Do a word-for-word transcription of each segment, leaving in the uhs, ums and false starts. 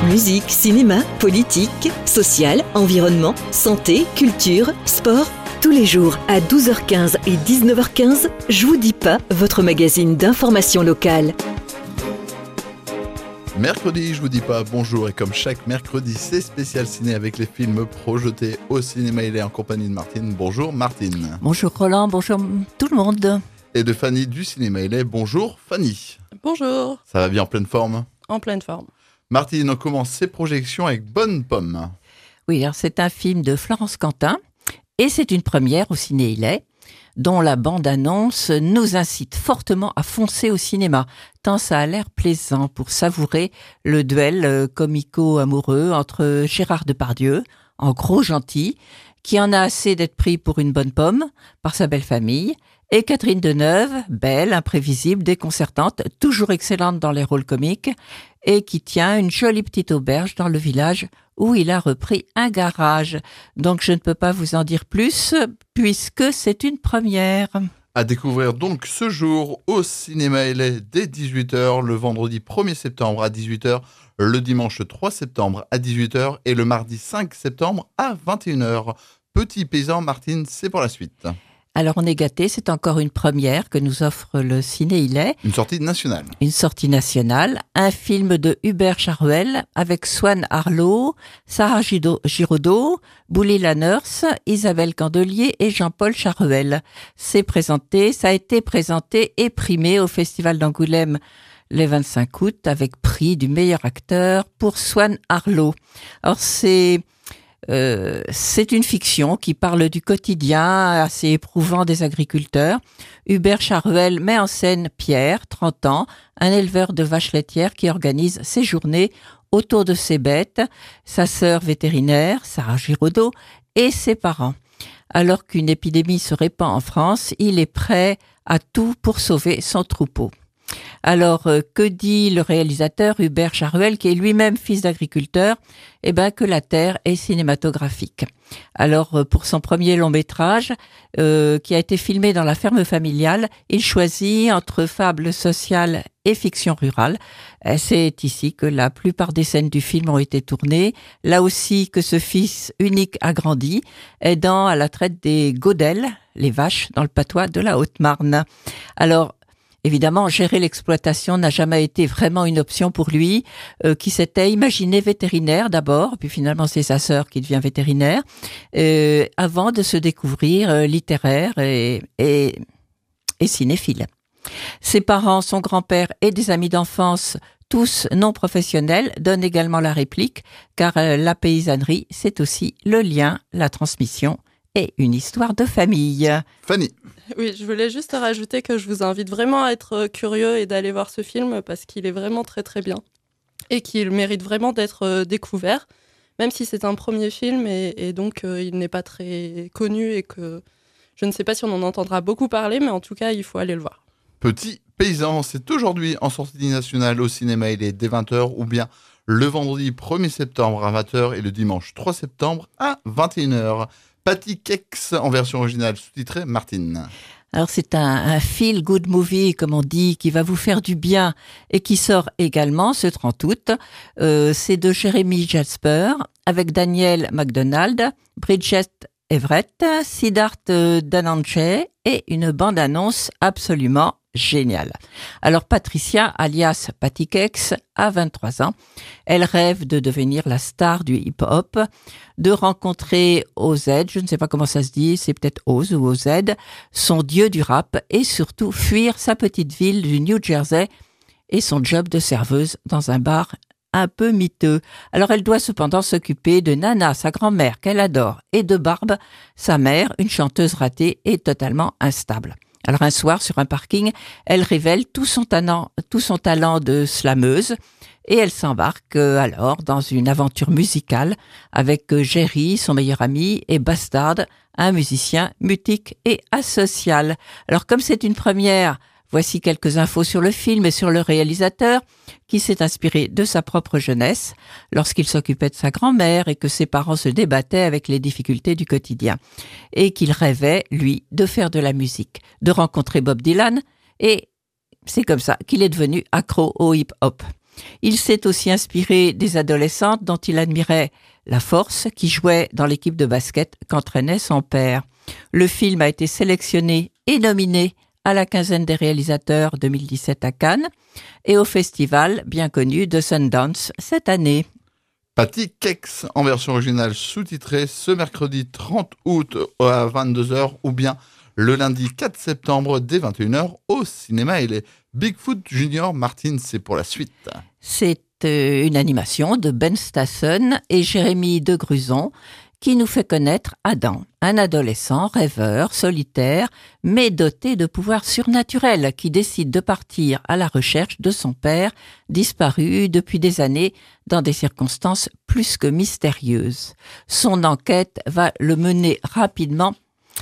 Musique, cinéma, politique, social, environnement, santé, culture, sport. Tous les jours à douze heures quinze et dix-neuf heures quinze, Je vous dis pas, votre magazine d'information locale. Mercredi, je vous dis pas bonjour, et comme chaque mercredi, c'est spécial ciné avec les films projetés au cinéma. Il est en compagnie de Martine. Bonjour Martine. Bonjour Roland, bonjour tout le monde. Et de Fanny du cinéma. Il est bonjour Fanny. Bonjour. Ça va bien, en pleine forme? En pleine forme. Martine, on commence ses projections avec Bonne Pomme. Oui, alors c'est un film de Florence Quentin et c'est une première au Ciné Hillet, dont la bande-annonce nous incite fortement à foncer au cinéma, tant ça a l'air plaisant pour savourer le duel comico-amoureux entre Gérard Depardieu, en gros gentil, qui en a assez d'être pris pour une bonne pomme par sa belle famille, et Catherine Deneuve, belle, imprévisible, déconcertante, toujours excellente dans les rôles comiques, et qui tient une jolie petite auberge dans le village où il a repris un garage. Donc je ne peux pas vous en dire plus, puisque c'est une première. À découvrir donc ce jour au cinéma Hillet dès dix-huit heures, le vendredi premier septembre à dix-huit heures, le dimanche trois septembre à dix-huit heures et le mardi cinq septembre à vingt et une heures. Petit paysan, Martine, c'est pour la suite. Alors on est gâtés, c'est encore une première que nous offre le Ciné Hillet. Une sortie nationale. Une sortie nationale, un film de Hubert Charuel avec Swan Arlo, Sarah Giraudot, Bouli Lanners, Isabelle Candelier et Jean-Paul Charuel. C'est présenté, ça a été présenté et primé au Festival d'Angoulême le vingt-cinq août avec prix du meilleur acteur pour Swan Arlo. Alors c'est... Euh, c'est une fiction qui parle du quotidien assez éprouvant des agriculteurs. Hubert Charuel met en scène Pierre, trente ans, un éleveur de vaches laitières qui organise ses journées autour de ses bêtes, sa sœur vétérinaire, Sarah Giraudot, et ses parents. Alors qu'une épidémie se répand en France, il est prêt à tout pour sauver son troupeau. Alors, euh, que dit le réalisateur Hubert Charuel, qui est lui-même fils d'agriculteur? Eh ben, que la terre est cinématographique. Alors, euh, pour son premier long métrage, euh, qui a été filmé dans la ferme familiale, il choisit entre fable sociale et fiction rurale. Euh, c'est ici que la plupart des scènes du film ont été tournées. Là aussi que ce fils unique a grandi, aidant à la traite des godelles, les vaches, dans le patois de la Haute-Marne. Alors, évidemment, gérer l'exploitation n'a jamais été vraiment une option pour lui, euh, qui s'était imaginé vétérinaire d'abord, puis finalement c'est sa sœur qui devient vétérinaire, euh, avant de se découvrir euh, littéraire et, et, et cinéphile. Ses parents, son grand-père et des amis d'enfance, tous non professionnels, donnent également la réplique, car euh, la paysannerie, c'est aussi le lien, la transmission et une histoire de famille. Fanny. Oui, je voulais juste rajouter que je vous invite vraiment à être curieux et d'aller voir ce film parce qu'il est vraiment très très bien et qu'il mérite vraiment d'être découvert, même si c'est un premier film et, et donc euh, il n'est pas très connu et que je ne sais pas si on en entendra beaucoup parler, mais en tout cas, il faut aller le voir. Petit paysan, c'est aujourd'hui en sortie nationale au cinéma Hillet dès vingt heures ou bien le vendredi premier septembre à vingt heures et le dimanche trois septembre à vingt et une heures. Patty Kex en version originale sous-titrée, Martine. Alors c'est un, un feel-good movie, comme on dit, qui va vous faire du bien et qui sort également ce trente août. Euh, c'est de Jeremy Jasper avec Daniel McDonald, Bridget Everett, Siddharth Dhananjay et une bande-annonce absolument géniale. Alors Patricia, alias Patty Kex, a vingt-trois ans. Elle rêve de devenir la star du hip-hop, de rencontrer O Z, je ne sais pas comment ça se dit, c'est peut-être Oz ou O Z, son dieu du rap et surtout fuir sa petite ville du New Jersey et son job de serveuse dans un bar un peu miteux. Alors elle doit cependant s'occuper de Nana, sa grand-mère qu'elle adore, et de Barb, sa mère, une chanteuse ratée et totalement instable. Alors un soir, sur un parking, elle révèle tout son talent, tout son talent de slameuse et elle s'embarque alors dans une aventure musicale avec Jerry, son meilleur ami, et Bastard, un musicien mutique et asocial. Alors comme c'est une première, voici quelques infos sur le film et sur le réalisateur qui s'est inspiré de sa propre jeunesse lorsqu'il s'occupait de sa grand-mère et que ses parents se débattaient avec les difficultés du quotidien et qu'il rêvait, lui, de faire de la musique, de rencontrer Bob Dylan et c'est comme ça qu'il est devenu accro au hip-hop. Il s'est aussi inspiré des adolescentes dont il admirait la force, qui jouait dans l'équipe de basket qu'entraînait son père. Le film a été sélectionné et nominé à la quinzaine des réalisateurs deux mille dix-sept à Cannes et au festival bien connu de Sundance cette année. Patty Kex en version originale sous-titrée ce mercredi trente août à vingt-deux heures ou bien le lundi quatre septembre dès vingt et une heures au cinéma. Et les Bigfoot Junior, Martine, c'est pour la suite. C'est euh, une animation de Ben Stassen et Jérémy de Gruson qui nous fait connaître Adam, un adolescent rêveur, solitaire, mais doté de pouvoirs surnaturels qui décide de partir à la recherche de son père, disparu depuis des années dans des circonstances plus que mystérieuses. Son enquête va le mener rapidement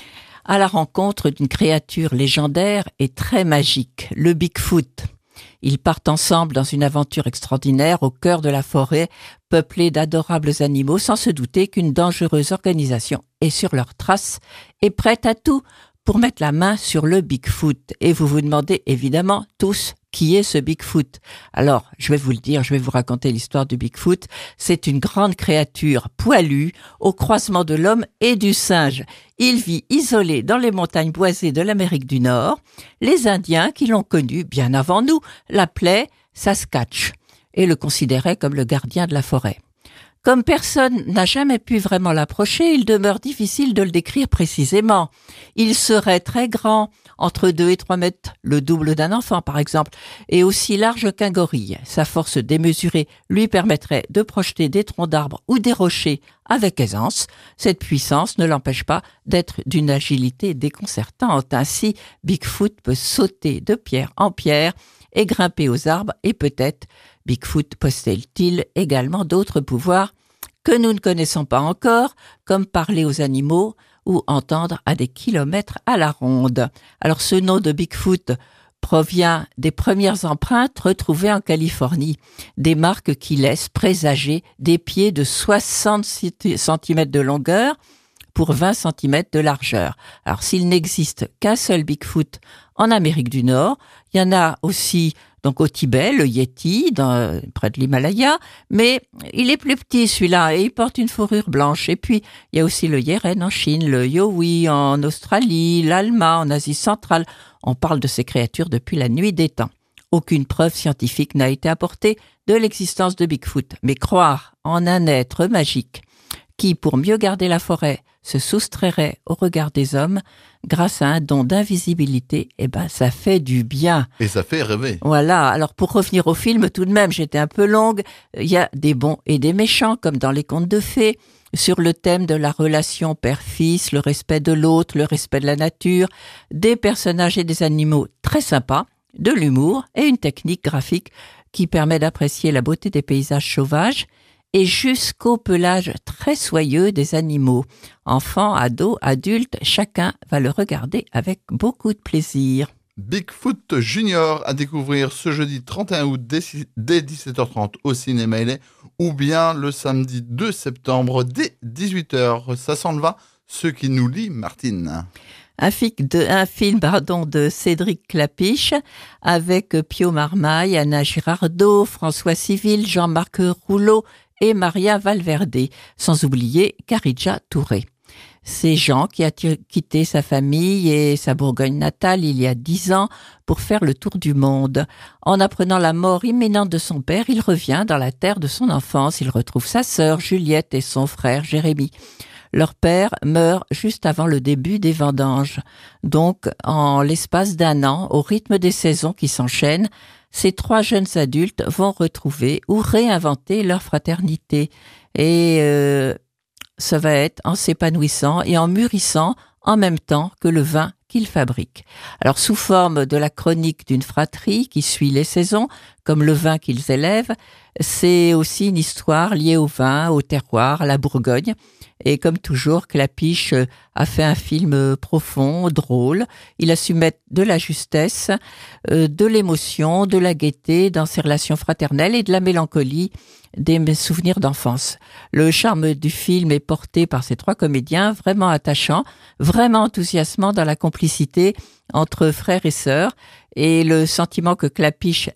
à la rencontre d'une créature légendaire et très magique, le Bigfoot. Ils partent ensemble dans une aventure extraordinaire au cœur de la forêt, peuplée d'adorables animaux, sans se douter qu'une dangereuse organisation est sur leurs traces et prête à tout pour mettre la main sur le Bigfoot. Et vous vous demandez évidemment tous qui est ce Bigfoot. Alors, je vais vous le dire, je vais vous raconter l'histoire du Bigfoot. C'est une grande créature poilue au croisement de l'homme et du singe. Il vit isolé dans les montagnes boisées de l'Amérique du Nord. Les Indiens, qui l'ont connu bien avant nous, l'appelaient Sasquatch et le considéraient comme le gardien de la forêt. Comme personne n'a jamais pu vraiment l'approcher, il demeure difficile de le décrire précisément. Il serait très grand, entre deux et trois mètres, le double d'un enfant par exemple, et aussi large qu'un gorille. Sa force démesurée lui permettrait de projeter des troncs d'arbres ou des rochers avec aisance. Cette puissance ne l'empêche pas d'être d'une agilité déconcertante. Ainsi, Bigfoot peut sauter de pierre en pierre et grimper aux arbres, et peut-être Bigfoot possède-t-il également d'autres pouvoirs que nous ne connaissons pas encore, comme parler aux animaux ou entendre à des kilomètres à la ronde. Alors ce nom de Bigfoot provient des premières empreintes retrouvées en Californie, des marques qui laissent présager des pieds de soixante centimètres de longueur pour vingt centimètres de largeur. Alors s'il n'existe qu'un seul Bigfoot en Amérique du Nord, il y en a aussi donc au Tibet, le Yeti, dans, près de l'Himalaya, mais il est plus petit celui-là et il porte une fourrure blanche. Et puis, il y a aussi le Yeren en Chine, le Yowie en Australie, l'Alma en Asie centrale. On parle de ces créatures depuis la nuit des temps. Aucune preuve scientifique n'a été apportée de l'existence de Bigfoot, mais croire en un être magique qui, pour mieux garder la forêt, se soustrairait au regard des hommes grâce à un don d'invisibilité, eh ben, ça fait du bien. Et ça fait rêver. Voilà. Alors, pour revenir au film, tout de même, j'étais un peu longue. Il y a des bons et des méchants, comme dans les contes de fées, sur le thème de la relation père-fils, le respect de l'autre, le respect de la nature, des personnages et des animaux très sympas, de l'humour et une technique graphique qui permet d'apprécier la beauté des paysages sauvages et jusqu'au pelage très soyeux des animaux. Enfants, ados, adultes, chacun va le regarder avec beaucoup de plaisir. Bigfoot Junior à découvrir ce jeudi trente et un août dès dix-sept heures trente au cinéma L A ou bien le samedi deux septembre dès dix-huit heures. Ça s'en va, ce qui nous lie, Martine. Un, de, un film pardon, de Cédric Clapiche avec Pio Marmaille, Anna Girardot, François Civil, Jean-Marc Rouleau et Maria Valverde, sans oublier Khadija Touré. C'est Jean qui a quitté sa famille et sa Bourgogne natale il y a dix ans pour faire le tour du monde. En apprenant la mort imminente de son père, il revient dans la terre de son enfance. Il retrouve sa sœur Juliette et son frère Jérémy. Leur père meurt juste avant le début des vendanges. Donc, en l'espace d'un an, au rythme des saisons qui s'enchaînent, ces trois jeunes adultes vont retrouver ou réinventer leur fraternité. Et euh, ça va être en s'épanouissant et en mûrissant en même temps que le vin qu'ils fabriquent. Alors, sous forme de la chronique d'une fratrie qui suit les saisons, comme le vin qu'ils élèvent, c'est aussi une histoire liée au vin, au terroir, à la Bourgogne. Et comme toujours, Clapiche a fait un film profond, drôle. Il a su mettre de la justesse, de l'émotion, de la gaieté dans ses relations fraternelles et de la mélancolie des souvenirs d'enfance. Le charme du film est porté par ces trois comédiens vraiment attachants, vraiment enthousiasmants dans la complicité entre frères et sœurs. Et le sentiment que Clapiche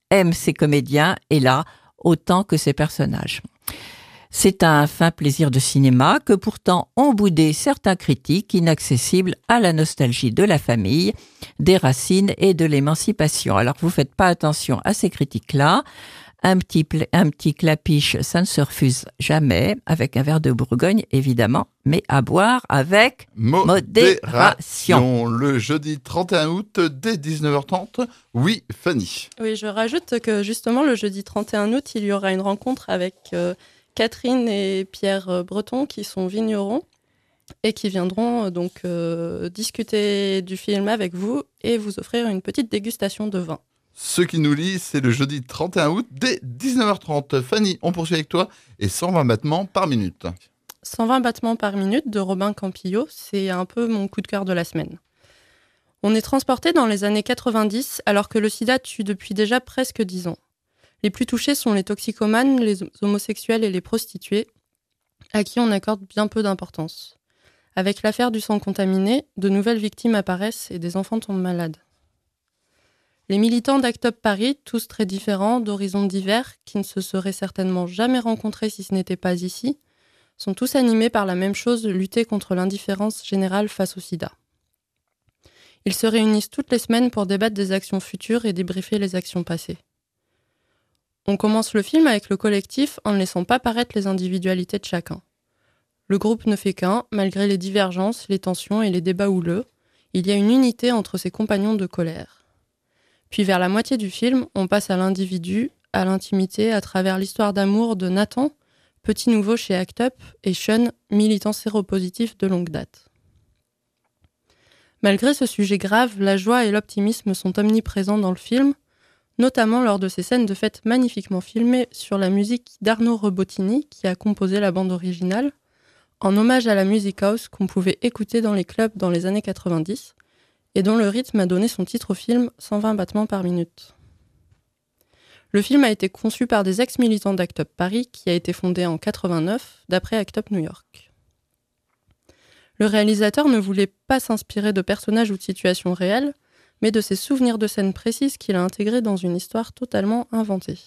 aime ses comédiens et là, autant que ses personnages. C'est un fin plaisir de cinéma que pourtant ont boudé certains critiques inaccessibles à la nostalgie de la famille, des racines et de l'émancipation. Alors vous faites pas attention à ces critiques-là. Un petit, pla- un petit clapiche, ça ne se refuse jamais, avec un verre de Bourgogne évidemment, mais à boire avec modération. Modération. Le jeudi trente et un août dès dix-neuf heures trente. Oui, Fanny. Oui, je rajoute que justement le jeudi trente et un août, il y aura une rencontre avec euh, Catherine et Pierre Breton qui sont vignerons et qui viendront euh, donc euh, discuter du film avec vous et vous offrir une petite dégustation de vin. Ce qui nous lie, c'est le jeudi trente et un août dès dix-neuf heures trente. Fanny, on poursuit avec toi et cent vingt battements par minute. cent vingt battements par minute de Robin Campillo, c'est un peu mon coup de cœur de la semaine. On est transporté dans les années quatre-vingt-dix alors que le sida tue depuis déjà presque dix ans. Les plus touchés sont les toxicomanes, les homosexuels et les prostituées, à qui on accorde bien peu d'importance. Avec l'affaire du sang contaminé, de nouvelles victimes apparaissent et des enfants tombent malades. Les militants d'Act Up Paris, tous très différents, d'horizons divers, qui ne se seraient certainement jamais rencontrés si ce n'était pas ici, sont tous animés par la même chose, lutter contre l'indifférence générale face au sida. Ils se réunissent toutes les semaines pour débattre des actions futures et débriefer les actions passées. On commence le film avec le collectif en ne laissant pas paraître les individualités de chacun. Le groupe ne fait qu'un, malgré les divergences, les tensions et les débats houleux, il y a une unité entre ses compagnons de colère. Puis vers la moitié du film, on passe à l'individu, à l'intimité, à travers l'histoire d'amour de Nathan, petit nouveau chez Act Up, et Sean, militant séropositif de longue date. Malgré ce sujet grave, la joie et l'optimisme sont omniprésents dans le film, notamment lors de ces scènes de fête magnifiquement filmées sur la musique d'Arnaud Rebottini, qui a composé la bande originale, en hommage à la music house qu'on pouvait écouter dans les clubs dans les années quatre-vingt-dix, et dont le rythme a donné son titre au film cent vingt battements par minute. Le film a été conçu par des ex-militants d'Act Up Paris, qui a été fondé en quatre-vingt-neuf, d'après Act Up New York. Le réalisateur ne voulait pas s'inspirer de personnages ou de situations réelles, mais de ses souvenirs de scènes précises qu'il a intégrées dans une histoire totalement inventée.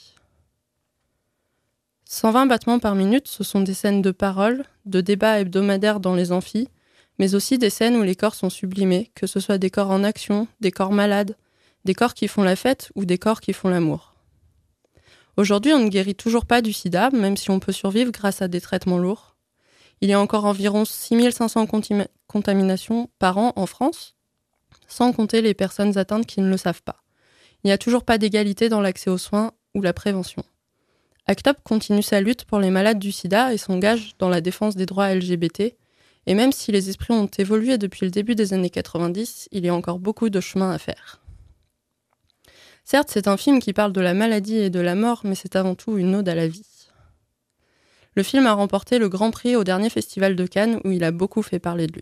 cent vingt battements par minute, ce sont des scènes de paroles, de débats hebdomadaires dans les amphis, mais aussi des scènes où les corps sont sublimés, que ce soit des corps en action, des corps malades, des corps qui font la fête ou des corps qui font l'amour. Aujourd'hui, on ne guérit toujours pas du sida, même si on peut survivre grâce à des traitements lourds. Il y a encore environ six mille cinq cents contim- contaminations par an en France, sans compter les personnes atteintes qui ne le savent pas. Il n'y a toujours pas d'égalité dans l'accès aux soins ou la prévention. Act Up continue sa lutte pour les malades du sida et s'engage dans la défense des droits L G B T. Et même si les esprits ont évolué depuis le début des années quatre-vingt-dix, il y a encore beaucoup de chemin à faire. Certes, c'est un film qui parle de la maladie et de la mort, mais c'est avant tout une ode à la vie. Le film a remporté le Grand Prix au dernier festival de Cannes, où il a beaucoup fait parler de lui.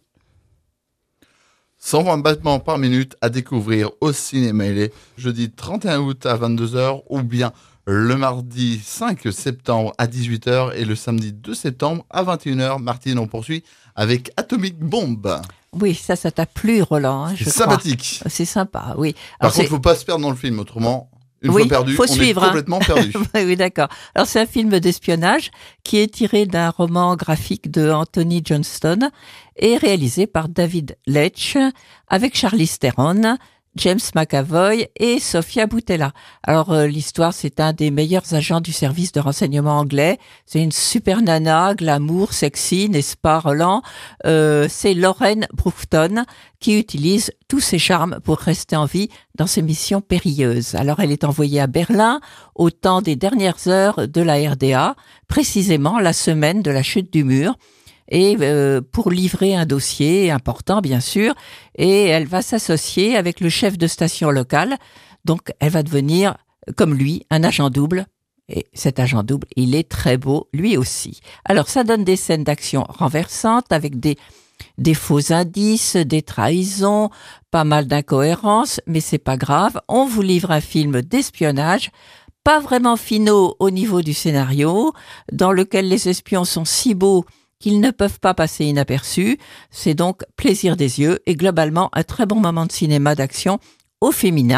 cent vingt battements par minute à découvrir au cinéma L A, jeudi trente et un août à vingt-deux heures, ou bien le mardi cinq septembre à dix-huit heures et le samedi deux septembre à vingt et une heures. Martine, on poursuit avec Atomic Bomb. Oui, ça, ça t'a plu, Roland. Hein, c'est je sympathique. Crois. C'est sympa, oui. Par Alors, contre, il ne faut pas se perdre dans le film, autrement, une oui, fois perdu, faut on suivre, est complètement hein. perdu. Oui, d'accord. Alors, c'est un film d'espionnage qui est tiré d'un roman graphique de Anthony Johnston et réalisé par David Leitch avec Charlize Theron, James McAvoy et Sofia Boutella. Alors, euh, l'histoire, c'est un des meilleurs agents du service de renseignement anglais. C'est une super nana, glamour, sexy, n'est-ce pas, Roland? euh, C'est Lauren Broughton qui utilise tous ses charmes pour rester en vie dans ses missions périlleuses. Alors, elle est envoyée à Berlin au temps des dernières heures de la R D A, précisément la semaine de la chute du mur, et euh, pour livrer un dossier important, bien sûr, et elle va s'associer avec le chef de station locale. Donc, elle va devenir, comme lui, un agent double. Et cet agent double, il est très beau, lui aussi. Alors, ça donne des scènes d'action renversantes avec des, des faux indices, des trahisons, pas mal d'incohérences, mais c'est pas grave. On vous livre un film d'espionnage, pas vraiment finaux au niveau du scénario, dans lequel les espions sont si beaux qu'ils ne peuvent pas passer inaperçus. C'est donc plaisir des yeux et globalement un très bon moment de cinéma d'action au féminin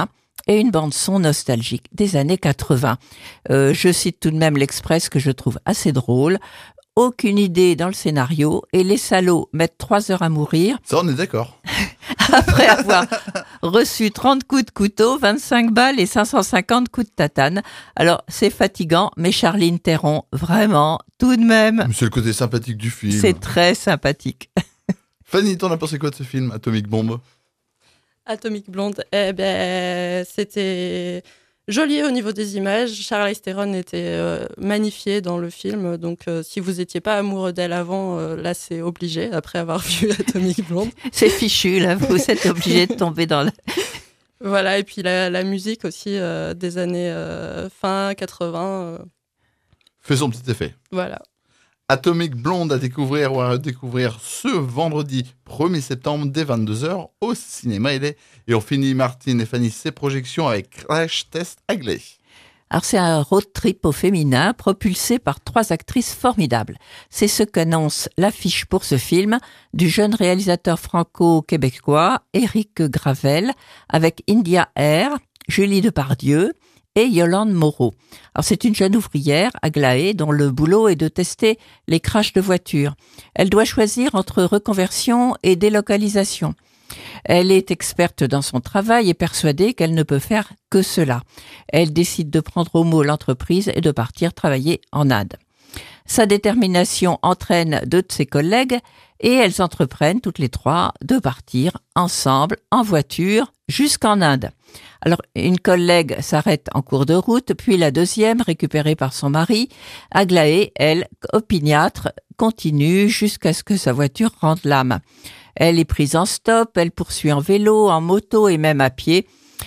et une bande-son nostalgique des années quatre-vingts. Euh, je cite tout de même l'Express que je trouve assez drôle. Aucune idée dans le scénario et les salauds mettent trois heures à mourir. Ça, on est d'accord. Après avoir reçu trente coups de couteau, vingt-cinq balles et cinq cent cinquante coups de tatane. Alors, c'est fatigant, mais Charline Theron, vraiment, tout de même. C'est le côté sympathique du film. C'est très sympathique. Fanny, t'en as pensé quoi de ce film, Atomic Bomb? Atomic Blonde, eh ben, c'était joli au niveau des images. Charlize Theron était euh, magnifiée dans le film, donc euh, si vous n'étiez pas amoureux d'elle avant, euh, là c'est obligé, après avoir vu Atomic Blonde. C'est fichu, là, vous êtes obligé de tomber dans le... Voilà, et puis la, la musique aussi euh, des années euh, fin quatre-vingts. Euh, Fait son petit effet. voilà. Atomic Blonde à découvrir ou à redécouvrir ce vendredi premier septembre dès vingt-deux heures au cinéma L A. Et on finit, Martine et Fanny, ses projections avec Crash Test Aglaé. Alors c'est un road trip au féminin propulsé par trois actrices formidables. C'est ce qu'annonce l'affiche pour ce film du jeune réalisateur franco-québécois Éric Gravel avec India Air, Julie Depardieu et Yolande Moreau. Alors c'est une jeune ouvrière, Aglaé, dont le boulot est de tester les crashs de voitures. Elle doit choisir entre reconversion et délocalisation. Elle est experte dans son travail et persuadée qu'elle ne peut faire que cela. Elle décide de prendre au mot l'entreprise et de partir travailler en Inde. Sa détermination entraîne deux de ses collègues et elles entreprennent toutes les trois de partir ensemble en voiture jusqu'en Inde. Alors, une collègue s'arrête en cours de route, puis la deuxième, récupérée par son mari, Aglaé, elle, opiniâtre, continue jusqu'à ce que sa voiture rende l'âme. Elle est prise en stop, elle poursuit en vélo, en moto et même à pied.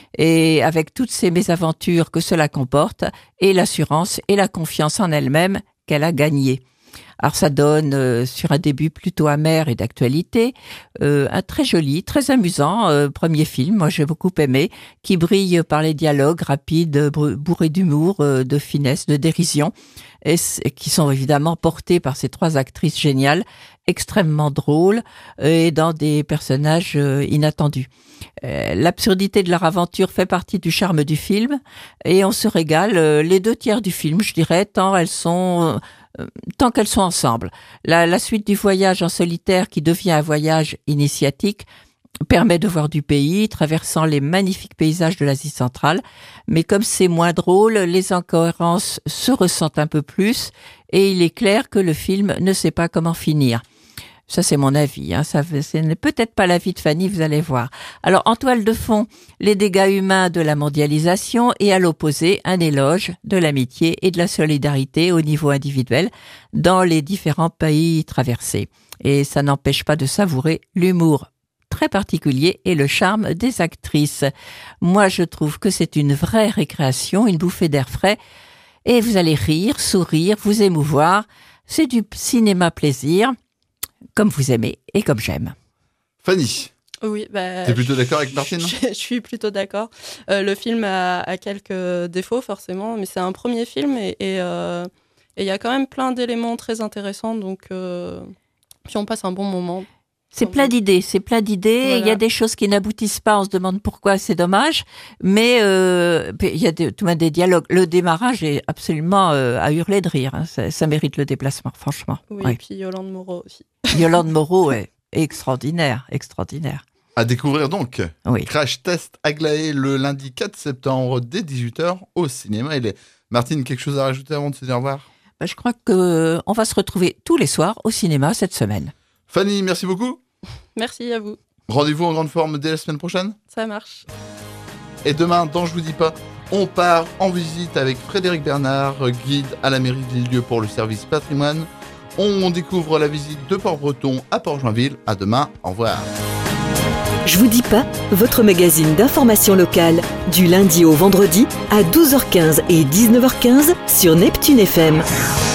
Et avec toutes ces mésaventures que cela comporte, et l'assurance et la confiance en elle-même qu'elle a gagnées. Alors ça donne, euh, sur un début plutôt amer et d'actualité, euh, un très joli, très amusant euh, premier film, moi j'ai beaucoup aimé, qui brille par les dialogues rapides, bourrés d'humour, euh, de finesse, de dérision, et, et qui sont évidemment portés par ces trois actrices géniales, extrêmement drôles et dans des personnages euh, inattendus. Euh, l'absurdité de leur aventure fait partie du charme du film et on se régale euh, les deux tiers du film, je dirais, tant elles sont... Euh, tant qu'elles sont ensemble. La, la suite du voyage en solitaire qui devient un voyage initiatique permet de voir du pays, traversant les magnifiques paysages de l'Asie centrale. Mais comme c'est moins drôle, les incohérences se ressentent un peu plus et il est clair que le film ne sait pas comment finir. Ça, c'est mon avis. Hein. Ça, ce n'est peut-être pas l'avis de Fanny, vous allez voir. Alors, en toile de fond, les dégâts humains de la mondialisation et à l'opposé, un éloge de l'amitié et de la solidarité au niveau individuel dans les différents pays traversés. Et ça n'empêche pas de savourer l'humour très particulier et le charme des actrices. Moi, je trouve que c'est une vraie récréation, une bouffée d'air frais. Et vous allez rire, sourire, vous émouvoir. C'est du cinéma plaisir. Comme vous aimez et comme j'aime. Fanny, oui, bah, t'es plutôt d'accord avec Martine? je, je suis plutôt d'accord. Euh, le film a, a quelques défauts forcément, mais c'est un premier film et il euh, y a quand même plein d'éléments très intéressants, donc euh, puis on passe un bon moment. C'est plein d'idées, c'est plein d'idées. Voilà. Il y a des choses qui n'aboutissent pas, on se demande pourquoi, c'est dommage. Mais euh, il y a des, tout de même des dialogues. Le démarrage est absolument euh, à hurler de rire. Hein. Ça, ça mérite le déplacement, franchement. Oui, ouais. Et puis Yolande Moreau aussi. Yolande Moreau est extraordinaire, extraordinaire. À découvrir donc. Oui. Crash Test Aglaé le lundi quatre septembre dès dix-huit heures au cinéma. Il est... Martine, quelque chose à rajouter avant de se dire au revoir? Ben, je crois qu'on va se retrouver tous les soirs au cinéma cette semaine. Fanny, merci beaucoup. Merci à vous. Rendez-vous en grande forme dès la semaine prochaine. Ça marche. Et demain, dans Je vous dis pas, on part en visite avec Frédéric Bernard, guide à la mairie de Lisieux pour le service patrimoine. On découvre la visite de Port-Breton à Port-Joinville. À demain, au revoir. Je vous dis pas, votre magazine d'information locale, du lundi au vendredi à douze heures quinze et dix-neuf heures quinze sur Neptune F M.